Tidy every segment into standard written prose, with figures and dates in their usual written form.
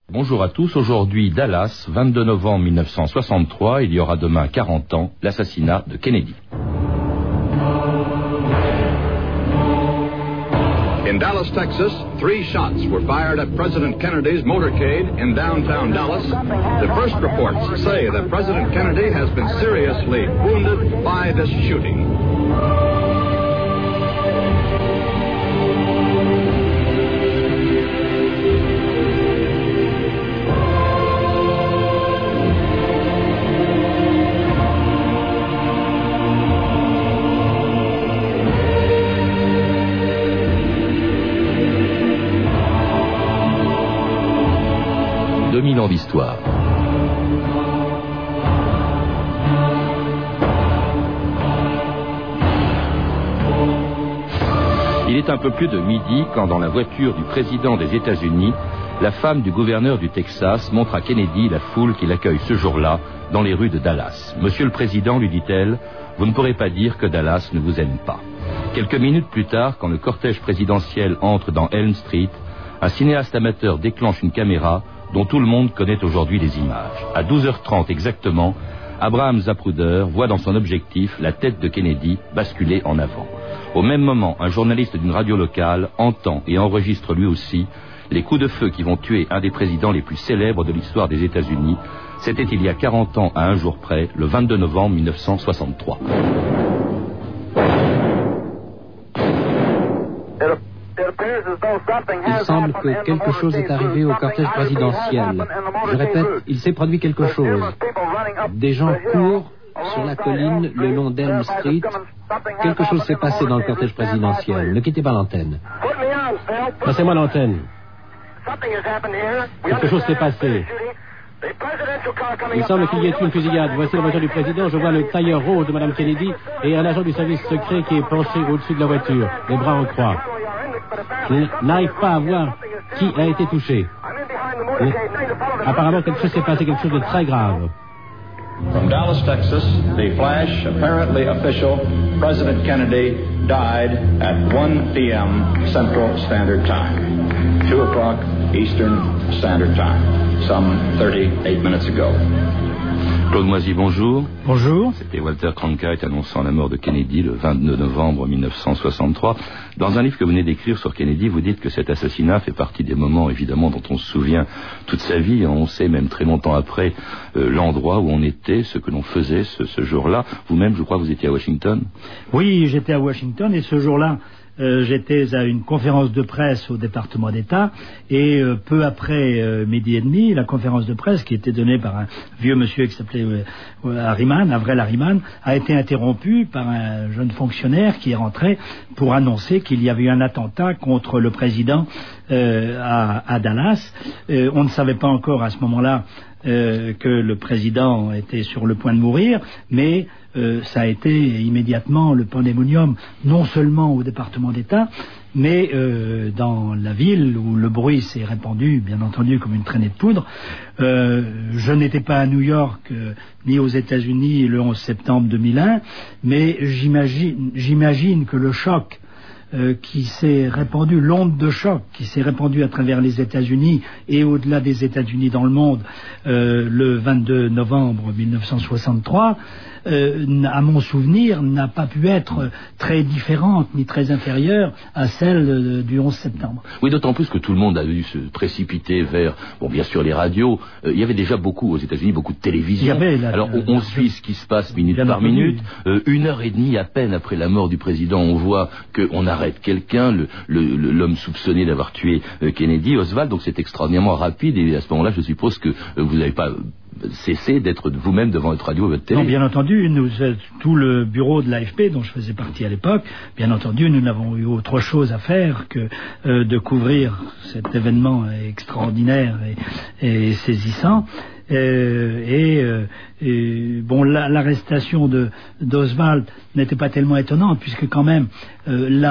Bonjour à tous, aujourd'hui Dallas, 22 novembre 1963, il y aura demain 40 ans, l'assassinat de Kennedy. In Dallas, Texas, 3 shots were fired at President Kennedy's motorcade in downtown Dallas. The first reports say that President Kennedy has been seriously wounded by this shooting. Ans d'histoire. Il est un peu plus de midi quand, dans la voiture du président des États-Unis, la femme du gouverneur du Texas montre à Kennedy la foule qui l'accueille ce jour-là dans les rues de Dallas. « Monsieur le Président, lui dit-elle, vous ne pourrez pas dire que Dallas ne vous aime pas. » Quelques minutes plus tard, quand le cortège présidentiel entre dans Elm Street, un cinéaste amateur déclenche une caméra dont tout le monde connaît aujourd'hui les images. À 12h30 exactement, Abraham Zapruder voit dans son objectif la tête de Kennedy basculer en avant. Au même moment, un journaliste d'une radio locale entend et enregistre lui aussi les coups de feu qui vont tuer un des présidents les plus célèbres de l'histoire des États-Unis. C'était il y a 40 ans à un jour près, le 22 novembre 1963. Il semble que quelque chose est arrivé au cortège présidentiel. Je répète, il s'est produit quelque chose. Des gens courent sur la colline le long d'Elm Street. Quelque chose s'est passé dans le cortège présidentiel. Ne quittez pas l'antenne. Passez-moi l'antenne. Quelque chose s'est passé. Il semble qu'il y ait une fusillade. Voici la voiture du président. Je vois le tailleur rose de Mme Kennedy et un agent du service secret qui est penché au-dessus de la voiture, les bras en croix. Je n'arrive pas à voir qui a été touché. Mais apparemment, quelque chose s'est passé, quelque chose de très grave. From Dallas, Texas, the flash, apparently official, President Kennedy died at 1 p.m. Central Standard Time, 2 o'clock Eastern Standard Time, some 38 minutes ago. Claude Moisy, bonjour. Bonjour. C'était Walter Cronkite annonçant la mort de Kennedy le 22 novembre 1963. Dans un livre que vous venez d'écrire sur Kennedy, vous dites que cet assassinat fait partie des moments, évidemment, dont on se souvient toute sa vie. On sait même très longtemps après l'endroit où on était, ce que l'on faisait ce jour-là. Vous-même, je crois, vous étiez à Washington. Oui, j'étais à Washington et ce jour-là, j'étais à une conférence de presse au département d'État et peu après midi et demi, la conférence de presse qui était donnée par un vieux monsieur qui s'appelait Avril Harriman, a été interrompue par un jeune fonctionnaire qui est rentré pour annoncer qu'il y avait eu un attentat contre le président à Dallas. On ne savait pas encore à ce moment-là que le président était sur le point de mourir, mais ça a été immédiatement le pandémonium, non seulement au département d'État, mais dans la ville où le bruit s'est répandu, bien entendu, comme une traînée de poudre. Je n'étais pas à New York ni aux États-Unis le 11 septembre 2001, mais j'imagine que le choc qui s'est répandu, l'onde de choc qui s'est répandue à travers les États-Unis et au-delà des États-Unis dans le monde le 22 novembre 1963, à mon souvenir, n'a pas pu être très différente ni très inférieure à celle du 11 septembre. Oui, d'autant plus que tout le monde a dû se précipiter vers, bon, bien sûr, les radios. Il y avait déjà beaucoup, aux États-Unis, beaucoup de télévision. Alors, on suit ce qui se passe minute par minute. 1h30 à peine après la mort du président, on voit qu'on arrête quelqu'un, l'homme soupçonné d'avoir tué Kennedy, Oswald. Donc, c'est extraordinairement rapide. Et à ce moment-là, je suppose que vous n'avez pas cessé d'être vous-même devant votre radio et votre télé. Non, bien entendu, tout le bureau de l'AFP, dont je faisais partie à l'époque, bien entendu, nous n'avons eu autre chose à faire que de couvrir cet événement extraordinaire et saisissant. Bon, l'arrestation d'Oswald n'était pas tellement étonnante, puisque quand même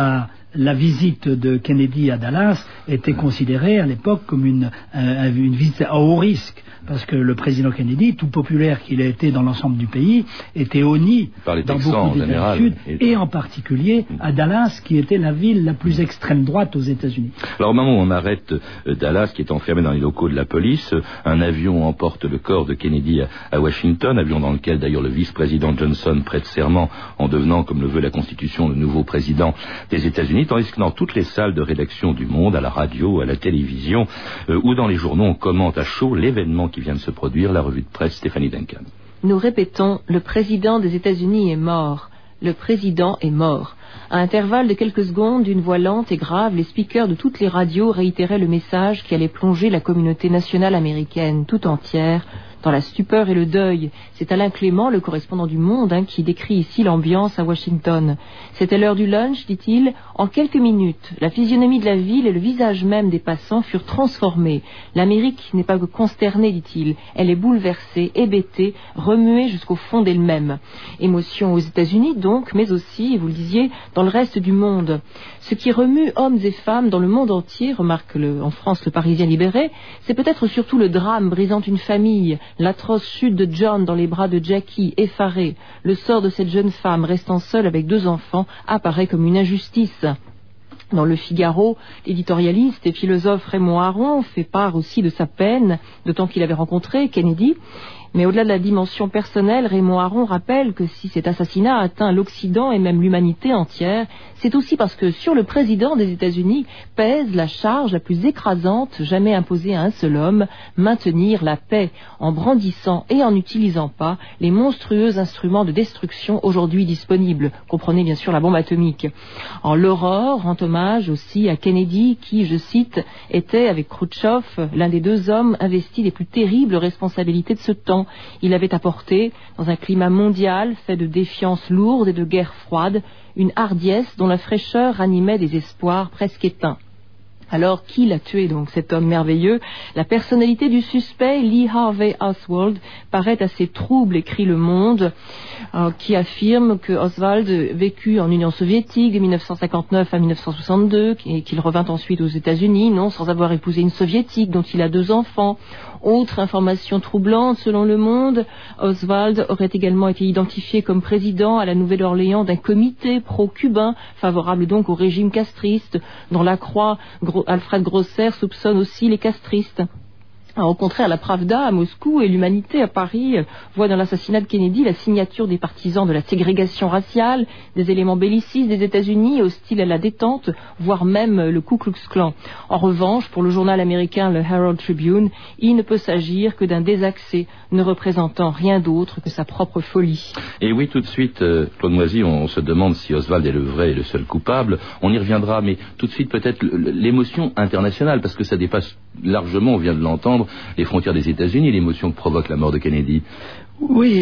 la visite de Kennedy à Dallas était considérée à l'époque comme une visite à haut risque, parce que le président Kennedy, tout populaire qu'il a été dans l'ensemble du pays, était honni dans beaucoup d'États du Sud, et en particulier à Dallas, qui était la ville la plus extrême droite aux États-Unis. Alors au moment où on arrête Dallas, qui est enfermé dans les locaux de la police, un avion emporte le corps de Kennedy à Washington, avion dans lequel d'ailleurs le vice-président Johnson prête serment en devenant, comme le veut la Constitution, le nouveau président des États-Unis, tandis que dans toutes les salles de rédaction du monde, à la radio, à la télévision ou dans les journaux, on commente à chaud l'événement qui vient de se produire, la revue de presse Stéphanie Duncan. Nous répétons, le président des États-Unis est mort. Le président est mort. À intervalles de quelques secondes, d'une voix lente et grave, les speakers de toutes les radios réitéraient le message qui allait plonger la communauté nationale américaine tout entière dans la stupeur et le deuil. C'est Alain Clément, le correspondant du Monde, qui décrit ici l'ambiance à Washington. C'était l'heure du lunch, dit-il. En quelques minutes, la physionomie de la ville et le visage même des passants furent transformés. L'Amérique n'est pas que consternée, dit-il. Elle est bouleversée, hébétée, remuée jusqu'au fond d'elle-même. Émotion aux États-Unis donc, mais aussi, vous le disiez, dans le reste du monde. Ce qui remue hommes et femmes dans le monde entier, remarque en France le Parisien libéré, c'est peut-être surtout le drame brisant une famille, l'atroce chute de John dans les bras de Jackie, effaré. Le sort de cette jeune femme restant seule avec 2 enfants apparaît comme une injustice. Dans le Figaro, l'éditorialiste et philosophe Raymond Aron fait part aussi de sa peine, d'autant qu'il avait rencontré Kennedy. Mais au-delà de la dimension personnelle, Raymond Aron rappelle que si cet assassinat atteint l'Occident et même l'humanité entière, c'est aussi parce que sur le président des États-Unis pèse la charge la plus écrasante jamais imposée à un seul homme, maintenir la paix, en brandissant et en n'utilisant pas les monstrueux instruments de destruction aujourd'hui disponibles. Comprenez bien sûr la bombe atomique. En l'aurore rend hommage aussi à Kennedy qui, je cite, était avec Khrouchtchev l'un des 2 hommes investis des plus terribles responsabilités de ce temps. Il avait apporté, dans un climat mondial fait de défiance lourde et de guerre froide, une hardiesse dont la fraîcheur ranimait des espoirs presque éteints. Alors, qui l'a tué, donc, cet homme merveilleux? La personnalité du suspect, Lee Harvey Oswald, paraît assez trouble, écrit Le Monde, qui affirme que Oswald vécut en Union soviétique de 1959 à 1962, et qu'il revint ensuite aux États-Unis, non sans avoir épousé une soviétique dont il a 2 enfants. Autre information troublante, selon Le Monde, Oswald aurait également été identifié comme président à la Nouvelle-Orléans d'un comité pro-cubain, favorable donc au régime castriste, dont la Croix, Alfred Grosser, soupçonne aussi les castristes. Au contraire, la Pravda à Moscou et l'Humanité à Paris voient dans l'assassinat de Kennedy la signature des partisans de la ségrégation raciale, des éléments bellicistes des États-Unis hostiles à la détente, voire même le Ku Klux Klan. En revanche, pour le journal américain le Herald Tribune, il ne peut s'agir que d'un désaccès ne représentant rien d'autre que sa propre folie. Et oui, tout de suite, Claude Moisy, on se demande si Oswald est le vrai et le seul coupable. On y reviendra, mais tout de suite peut-être l'émotion internationale, parce que ça dépasse largement, on vient de l'entendre, les frontières des États-Unis, l'émotion que provoque la mort de Kennedy. Oui,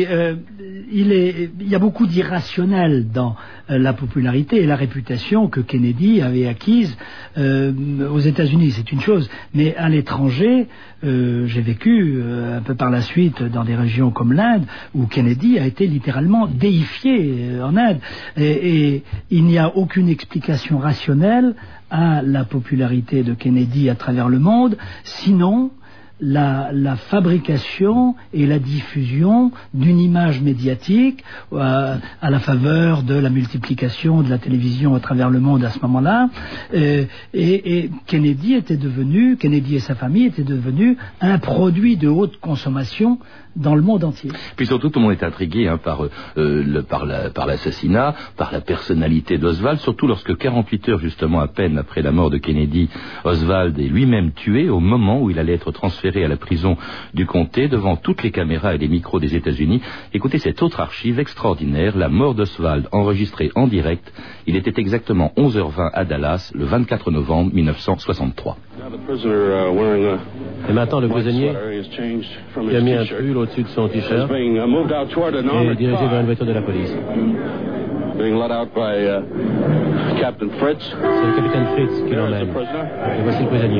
il y a beaucoup d'irrationnel dans la popularité et la réputation que Kennedy avait acquise aux États-Unis, c'est une chose. Mais à l'étranger, j'ai vécu un peu par la suite dans des régions comme l'Inde, où Kennedy a été littéralement déifié en Inde. Et il n'y a aucune explication rationnelle à la popularité de Kennedy à travers le monde, sinon la fabrication et la diffusion d'une image médiatique à la faveur de la multiplication de la télévision à travers le monde à ce moment-là. Et Kennedy et sa famille étaient devenus un produit de haute consommation dans le monde entier. Puis surtout, tout le monde est intrigué par l'assassinat, par la personnalité d'Oswald, surtout lorsque 48 heures justement à peine après la mort de Kennedy, Oswald est lui-même tué au moment où il allait être transféré à la prison du comté devant toutes les caméras et les micros des États-Unis. Écoutez cette autre archive extraordinaire, la mort d'Oswald enregistrée en direct. Il était exactement 11h20 à Dallas, le 24 novembre 1963. Et maintenant, le prisonnier qui a mis un pull au-dessus de son t-shirt est dirigé vers une voiture de la police. C'est le capitaine Fritz qui l'emmène. Et voici le prisonnier.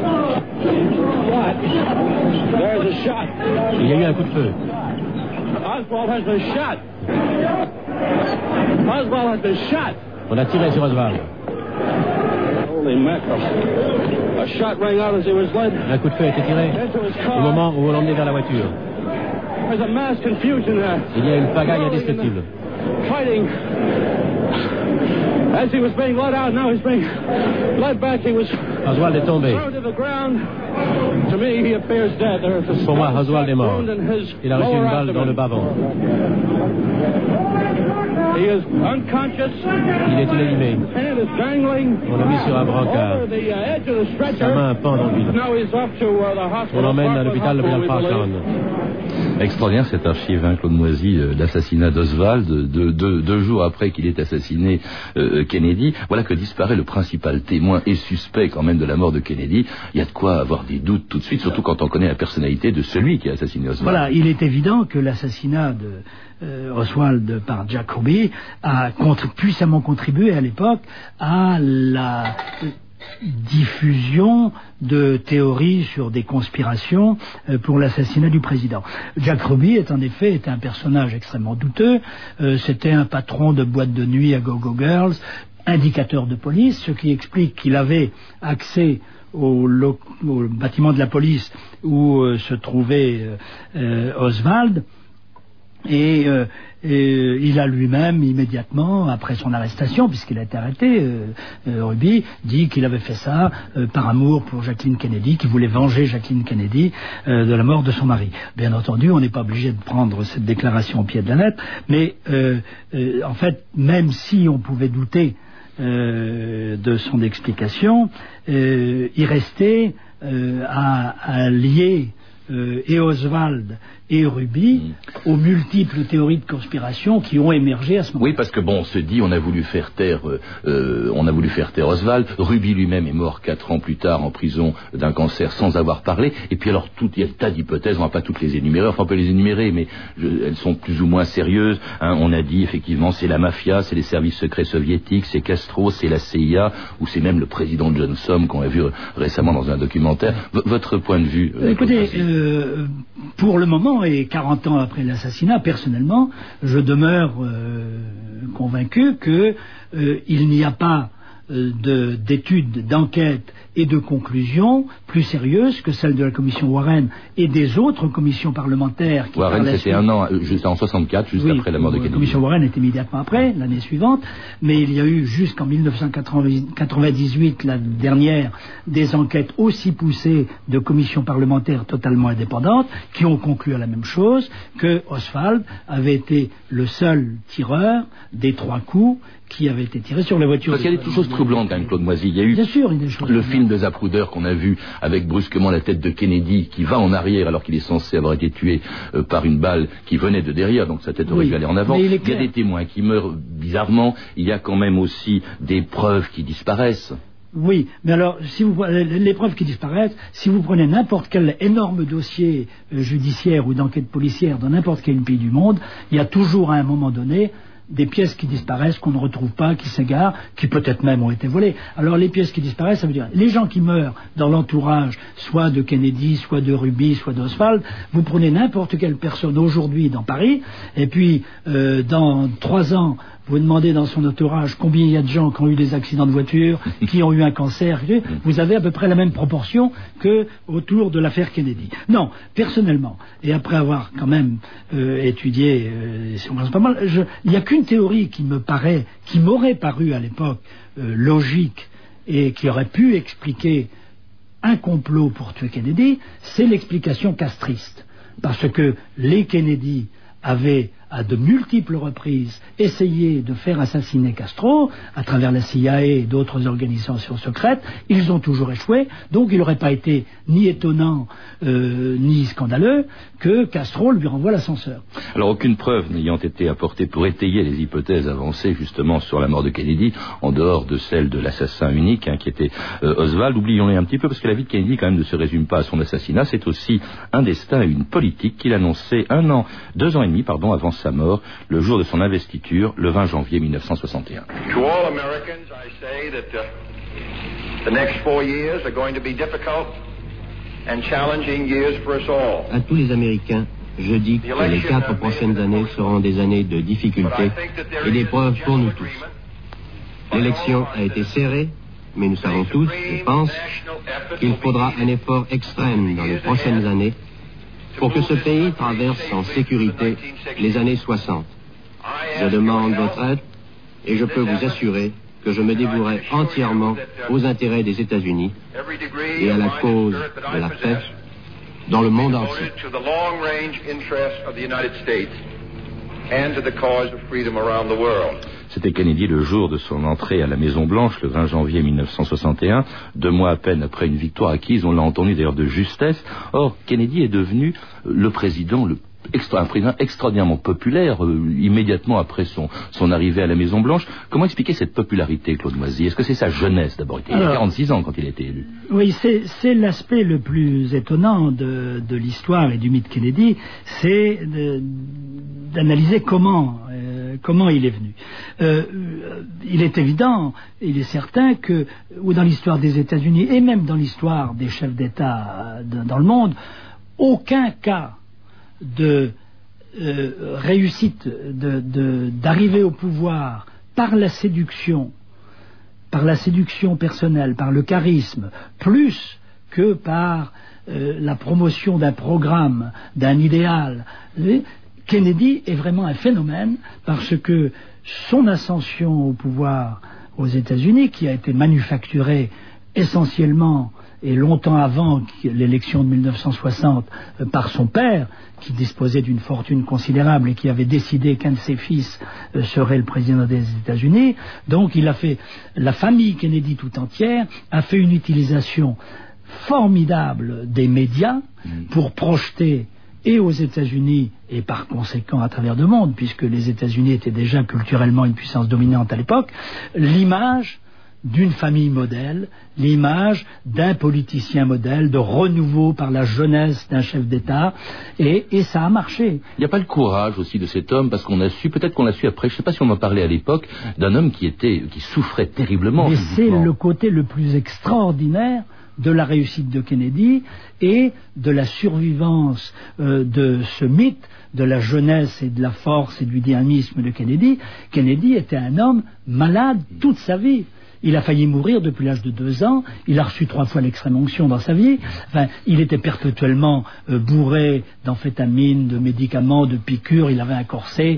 Il y a eu un coup de feu. Oswald has been shot. Oswald has been shot. On a tiré sur Oswald. Holy mackerel. A shot rang out as he was led. Un coup de feu a été tiré au moment où on l'emmenait vers la voiture. There's a mass confusion there. Il y a une pagaille indescriptible. Fighting. As he was being let out, now he's being led back. He was Oswald est tombé. thrown to the ground. To me, he appears dead. There's a Pour moi, Oswald est mort. Il a reçu une balle dans le bas-ventre. He is unconscious. Il est inanimé. Hand is dangling. On l'a mis sur un brancard. Over the edge of the stretcher. Sa main pend dans le vide. Now he's off to the hospital. On l'emmène à l'hôpital Parkland. Extraordinaire cette archive, hein, Claude Moisy, l'assassinat d'Oswald, deux jours après qu'il ait assassiné Kennedy. Voilà que disparaît le principal témoin et suspect quand même de la mort de Kennedy. Il y a de quoi avoir des doutes tout de suite, surtout quand on connaît la personnalité de celui qui a assassiné Oswald. Voilà, il est évident que l'assassinat de Oswald par Jack Ruby a puissamment contribué à l'époque à la diffusion de théories sur des conspirations pour l'assassinat du président. Jack Ruby est en effet un personnage extrêmement douteux. C'était un patron de boîte de nuit à Go-Go Girls, indicateur de police, ce qui explique qu'il avait accès au bâtiment de la police où se trouvait Oswald. Et il a lui-même, immédiatement, après son arrestation, puisqu'il a été arrêté, Ruby, dit qu'il avait fait ça par amour pour Jacqueline Kennedy, qu'il voulait venger Jacqueline Kennedy de la mort de son mari. Bien entendu, on n'est pas obligé de prendre cette déclaration au pied de la lettre, mais en fait, même si on pouvait douter de son explication, il restait à lier et Oswald et Ruby aux multiples théories de conspiration qui ont émergé à ce moment-là. Oui, parce que bon, on se dit, on a voulu faire taire Oswald. Ruby lui-même est mort 4 ans plus tard en prison d'un cancer sans avoir parlé. Et puis alors, il y a des tas d'hypothèses, on va pas toutes les énumérer, enfin on peut les énumérer, mais elles sont plus ou moins sérieuses. Hein, on a dit effectivement, c'est la mafia, c'est les services secrets soviétiques, c'est Castro, c'est la CIA, ou c'est même le président Johnson qu'on a vu récemment dans un documentaire. Votre point de vue écoutez, pour le moment, et 40 ans après l'assassinat, personnellement, je demeure convaincu qu'il n'y a pas d'études, d'enquêtes et de conclusions plus sérieuses que celles de la commission Warren et des autres commissions parlementaires. Warren, c'était un an, juste en 64, juste après la mort de Kennedy. La commission Warren est immédiatement après, l'année suivante, mais il y a eu jusqu'en 1998, la dernière, des enquêtes aussi poussées de commissions parlementaires totalement indépendantes qui ont conclu à la même chose, que Oswald avait été le seul tireur des 3 coups qui avaient été tirés sur la voiture. Parce qu'il y a des choses troublantes quand même, Claude Moisy. Il y a eu bien sûr, il y a des choses le film de Zapruder qu'on a vu avec brusquement la tête de Kennedy qui va en arrière alors qu'il est censé avoir été tué par une balle qui venait de derrière, donc sa tête aurait dû aller en avant. Il y a des témoins qui meurent bizarrement. Il y a quand même aussi des preuves qui disparaissent. Oui, mais alors, les preuves qui disparaissent, si vous prenez n'importe quel énorme dossier judiciaire ou d'enquête policière dans n'importe quel pays du monde, il y a toujours à un moment donné des pièces qui disparaissent, qu'on ne retrouve pas, qui s'égarent, qui peut-être même ont été volées. Alors les pièces qui disparaissent, ça veut dire les gens qui meurent dans l'entourage, soit de Kennedy, soit de Ruby, soit d'Oswald, vous prenez n'importe quelle personne aujourd'hui dans Paris, et puis dans 3 ans, vous demandez dans son entourage combien il y a de gens qui ont eu des accidents de voiture, qui ont eu un cancer, vous avez à peu près la même proportion que autour de l'affaire Kennedy. Non, personnellement, et après avoir quand même étudié, pas mal, il n'y a qu'une théorie qui m'aurait paru à l'époque logique et qui aurait pu expliquer un complot pour tuer Kennedy, c'est l'explication castriste. Parce que les Kennedy avaient à de multiples reprises essayé de faire assassiner Castro à travers la CIA et d'autres organisations secrètes. Ils ont toujours échoué, donc il n'aurait pas été ni étonnant ni scandaleux que Castro lui renvoie l'ascenseur. Alors aucune preuve n'ayant été apportée pour étayer les hypothèses avancées justement sur la mort de Kennedy, en dehors de celle de l'assassin unique qui était Oswald. Oublions-les un petit peu parce que la vie de Kennedy quand même ne se résume pas à son assassinat, c'est aussi un destin et une politique qu'il annonçait 2 ans et demi avant sa mort, le jour de son investiture, le 20 janvier 1961. To all Americans, I say that the next 4 years are going to be difficult and challenging years for us all. À tous les Américains, je dis que les 4 prochaines années seront des années de difficultés et d'épreuves pour nous tous. L'élection a été serrée, mais nous savons tous, je pense, qu'il faudra un effort extrême dans les prochaines années pour que ce pays traverse en sécurité les années 60. Je demande votre aide et je peux vous assurer que je me dévouerai entièrement aux intérêts des États-Unis et à la cause de la paix dans le monde entier. C'était Kennedy le jour de son entrée à la Maison-Blanche, le 20 janvier 1961, 2 mois à peine après une victoire acquise, on l'a entendu d'ailleurs de justesse. Or, Kennedy est devenu le président un président extraordinairement populaire immédiatement après son arrivée à la Maison-Blanche. Comment expliquer cette popularité, Claude Moisy? Est-ce que c'est sa jeunesse d'abord? Il avait 46 ans quand il a été élu. Oui, c'est l'aspect le plus étonnant de l'histoire et du mythe Kennedy, c'est d'analyser comment il est venu. Il est évident, il est certain que, ou dans l'histoire des États-Unis et même dans l'histoire des chefs d'État dans le monde, aucun cas de réussite d'arriver au pouvoir par la séduction personnelle, par le charisme, plus que par la promotion d'un programme, d'un idéal. Kennedy est vraiment un phénomène parce que son ascension au pouvoir aux États-Unis, qui a été manufacturée essentiellement et longtemps avant l'élection de 1960 par son père, qui disposait d'une fortune considérable et qui avait décidé qu'un de ses fils serait le président des États-Unis. Donc la famille Kennedy tout entière a fait une utilisation formidable des médias pour projeter, et aux États-Unis et par conséquent à travers le monde, puisque les États-Unis étaient déjà culturellement une puissance dominante à l'époque, l'image d'une famille modèle, l'image d'un politicien modèle, de renouveau par la jeunesse d'un chef d'État, et ça a marché. Il n'y a pas le courage aussi de cet homme, parce qu'on a su, peut-être qu'on l'a su après, je ne sais pas si on m'en parlait à l'époque, d'un homme qui souffrait terriblement. Mais c'est le côté le plus extraordinaire de la réussite de Kennedy et de la survivance de ce mythe de la jeunesse et de la force et du dynamisme de Kennedy. Kennedy était un homme malade toute sa vie. Il a failli mourir depuis l'âge de 2 ans. Il a reçu 3 fois l'extrême onction dans sa vie. Enfin, il était perpétuellement bourré d'amphétamines, de médicaments, de piqûres. Il avait un corset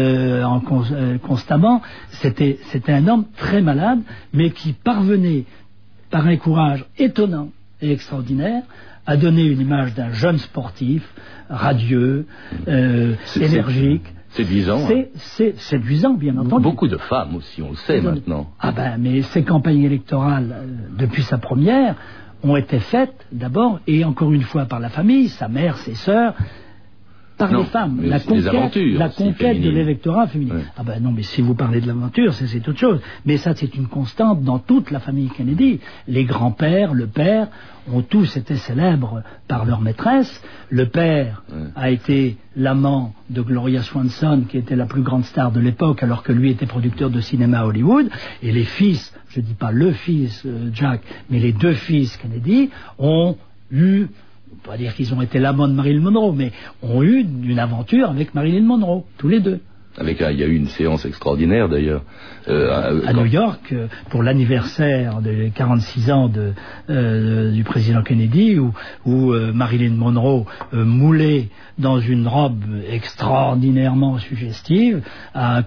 constamment. C'était un homme très malade, mais qui parvenait, par un courage étonnant et extraordinaire, à donner une image d'un jeune sportif, radieux, énergique. Séduisant. C'est séduisant, bien entendu. Beaucoup de femmes aussi, on le sait maintenant. Ah ben, mais ces campagnes électorales, depuis sa première, ont été faites d'abord, et encore une fois par la famille, sa mère, ses sœurs, par les femmes. La conquête de l'électorat féminin. Oui. Ah ben non, mais si vous parlez de l'aventure, c'est autre chose. Mais ça, c'est une constante dans toute la famille Kennedy. Les grands-pères, le père, ont tous été célèbres par leur maîtresse. Le père a été l'amant de Gloria Swanson, qui était la plus grande star de l'époque, alors que lui était producteur de cinéma à Hollywood. Et les fils, je ne dis pas le fils Jack, mais les 2 fils Kennedy ont eu, on ne peut pas dire qu'ils ont été l'amant de Marilyn Monroe, mais ont eu une aventure avec Marilyn Monroe, tous les 2. Il y a eu une séance extraordinaire d'ailleurs. À New York, pour l'anniversaire des 46 ans du président Kennedy, où Marilyn Monroe, moulée dans une robe extraordinairement suggestive, a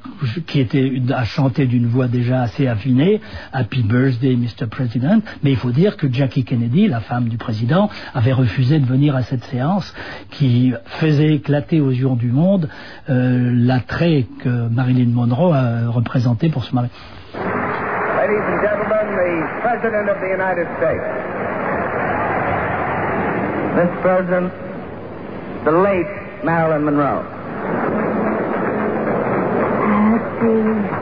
chanté d'une voix déjà assez affinée « Happy Birthday, Mr. President ». Mais il faut dire que Jackie Kennedy, la femme du président, avait refusé de venir à cette séance qui faisait éclater aux yeux du monde l'attrait que Marilyn Monroe a représenté pour ce mari. Ladies and gentlemen, the President of the United States. This President, the late Marilyn Monroe. Happy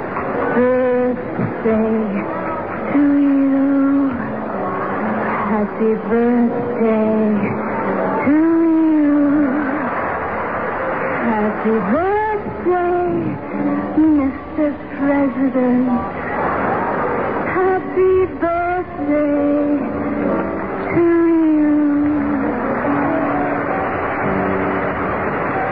birthday to you. Happy birthday to you. Happy birthday, Mr. President. Happy birthday to you.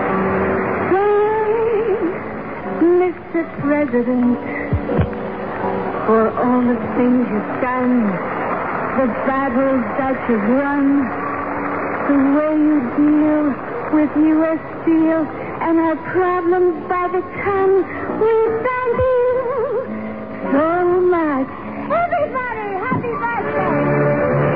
the battles that you've won, the way you deal with U.S. Steel and our problems by the ton. We thank you so much. Everybody, happy birthday!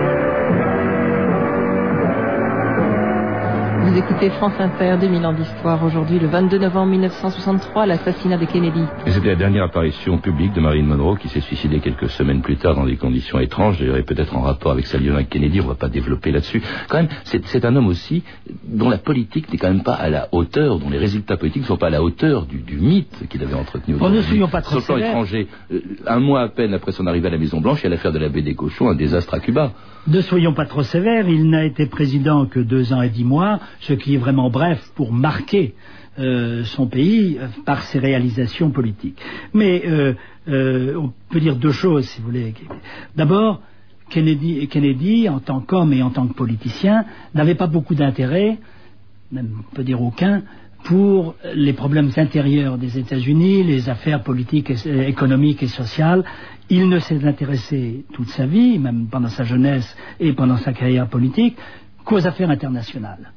Vous écoutez France Inter, 2000 ans d'histoire. Aujourd'hui, le 22 novembre 1963, l'assassinat de Kennedy. Et c'était la dernière apparition publique de Marilyn Monroe qui s'est suicidée quelques semaines plus tard dans des conditions étranges, d'ailleurs, et peut-être en rapport avec sa liaison avec Kennedy. On ne va pas développer là-dessus. Quand même, c'est un homme aussi dont la politique n'est quand même pas à la hauteur, dont les résultats politiques ne sont pas à la hauteur du mythe qu'il avait entretenu. Ne soyons pas trop sur le plan étranger, un mois à peine après son arrivée à la Maison-Blanche, il y a l'affaire de la baie des Cochons, un désastre à Cuba. Ne soyons pas trop sévères, il n'a été président que 2 ans et 10 mois, ce qui est vraiment bref pour marquer son pays par ses réalisations politiques. Mais on peut dire 2 choses, si vous voulez. D'abord, Kennedy, en tant qu'homme et en tant que politicien, n'avait pas beaucoup d'intérêt, même on peut dire aucun, pour les problèmes intérieurs des États-Unis, les affaires politiques, économiques et sociales. Il ne s'est intéressé toute sa vie, même pendant sa jeunesse et pendant sa carrière politique, qu'aux affaires internationales.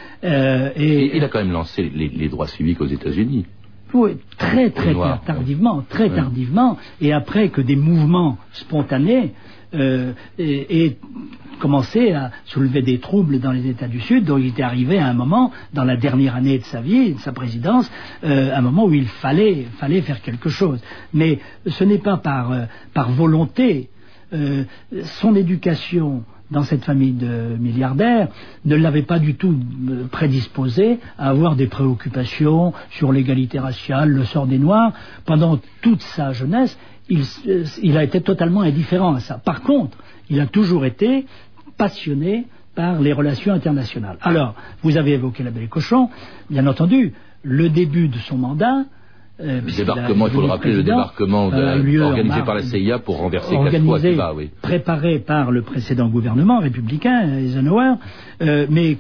Et il a quand même lancé les droits civiques aux États-Unis. Oui, très tardivement, et après que des mouvements spontanés aient commencé à soulever des troubles dans les États du Sud, dont il était arrivé à un moment, dans la dernière année de sa vie, de sa présidence, un moment où il fallait faire quelque chose. Mais ce n'est pas par volonté. Son éducation dans cette famille de milliardaires ne l'avait pas du tout prédisposé à avoir des préoccupations sur l'égalité raciale, le sort des Noirs. Pendant toute sa jeunesse, il a été totalement indifférent à ça. Par contre, il a toujours été passionné par les relations internationales. Alors, vous avez évoqué la baie des Cochons, bien entendu, le début de son mandat. Le débarquement, il faut le rappeler, le débarquement organisé par la CIA pour renverser Castro à Cuba, oui. Préparé par le précédent gouvernement républicain, Eisenhower, mais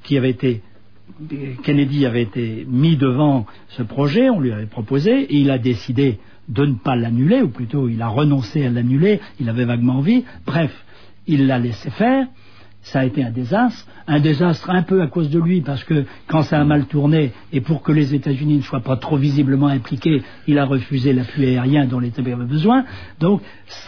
Kennedy avait été mis devant ce projet, on lui avait proposé, et il a décidé de ne pas l'annuler, ou plutôt il a renoncé à l'annuler, il avait vaguement envie. Bref, il l'a laissé faire. Ça a été un désastre un peu à cause de lui, parce que quand ça a mal tourné, et pour que les États-Unis ne soient pas trop visiblement impliqués, il a refusé l'appui aérien dont l'État avait besoin. Donc,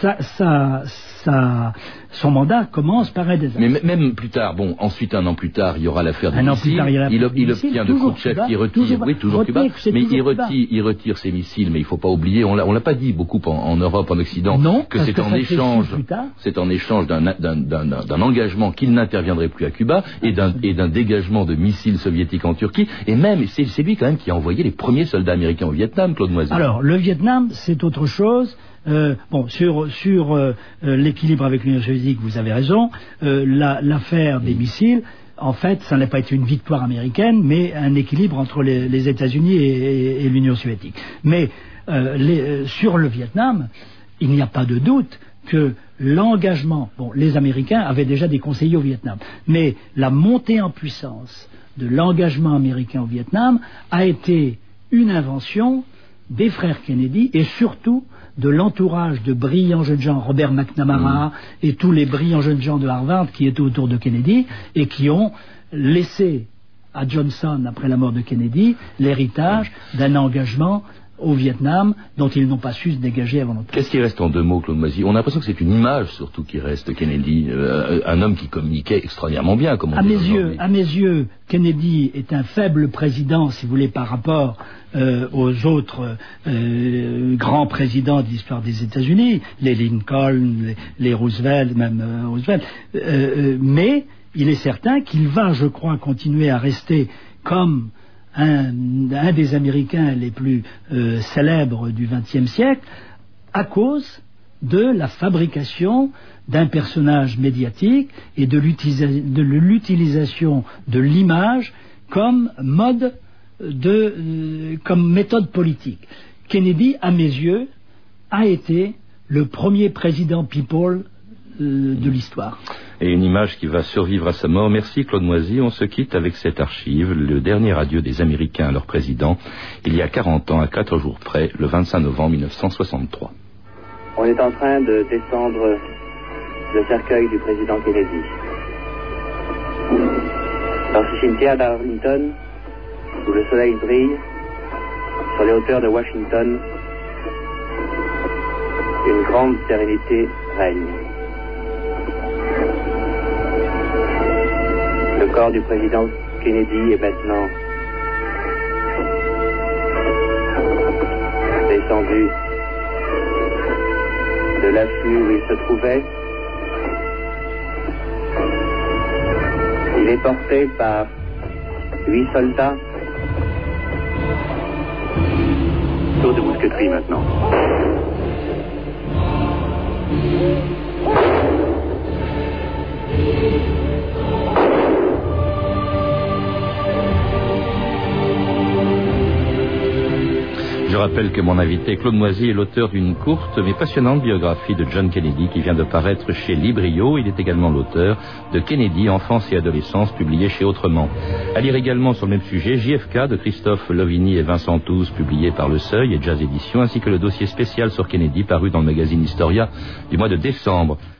son mandat commence par un désastre. Mais même plus tard, ensuite, 1 an plus tard, il y aura l'affaire des missiles. Il obtient de Khrouchtchev qui retire, toujours Cuba, mais il retire ses missiles, mais il ne faut pas oublier, on l'a pas dit beaucoup en Europe, en Occident, que c'est en échange d'un engagement qu'il n'interviendrait plus à Cuba et d'un dégagement de missiles soviétiques en Turquie, et même, c'est lui quand même qui a envoyé les premiers soldats américains au Vietnam, Claude Moisy. Alors, le Vietnam, c'est autre chose. Sur l'équilibre avec l'Union soviétique, vous avez raison. L'affaire des missiles, en fait, ça n'a pas été une victoire américaine, mais un équilibre entre les États-Unis et l'Union soviétique. Mais sur le Vietnam, il n'y a pas de doute que l'engagement, les Américains avaient déjà des conseillers au Vietnam, mais la montée en puissance de l'engagement américain au Vietnam a été une invention des frères Kennedy et surtout de l'entourage de brillants jeunes gens, Robert McNamara et tous les brillants jeunes gens de Harvard qui étaient autour de Kennedy et qui ont laissé à Johnson, après la mort de Kennedy, l'héritage d'un engagement au Vietnam dont ils n'ont pas su se dégager avant longtemps. Qu'est-ce qui reste en 2 mots, Claude Moisy? On a l'impression que c'est une image surtout qui reste, Kennedy, un homme qui communiquait extraordinairement bien, comme on dit aujourd'hui. À mes yeux, Kennedy est un faible président, si vous voulez, par rapport aux autres grands présidents de l'histoire des États-Unis, les Lincoln, les Roosevelt, même Roosevelt, mais il est certain qu'il va, je crois, continuer à rester comme un des Américains les plus célèbres du XXe siècle, à cause de la fabrication d'un personnage médiatique et de l'utilisation de l'image comme comme méthode politique. Kennedy, à mes yeux, a été le premier président people de l'histoire. Et une image qui va survivre à sa mort. Merci Claude Moisy. On se quitte avec cette archive, le dernier adieu des Américains à leur président, il y a 40 ans, à 4 jours près, le 25 novembre 1963. On est en train de descendre le cercueil du président Kennedy. Dans ce cimetière d'Arlington, où le soleil brille, sur les hauteurs de Washington, une grande sérénité règne. Le corps du président Kennedy est maintenant descendu de l'affût où il se trouvait. Il est porté par 8 soldats. Tour de mousqueterie maintenant. Je rappelle que mon invité Claude Moisy est l'auteur d'une courte mais passionnante biographie de John Kennedy qui vient de paraître chez Librio. Il est également l'auteur de Kennedy, enfance et adolescence, publié chez Autrement. À lire également sur le même sujet, JFK de Christophe Lovigny et Vincent Touze, publié par Le Seuil et Jazz Édition, ainsi que le dossier spécial sur Kennedy paru dans le magazine Historia du mois de décembre.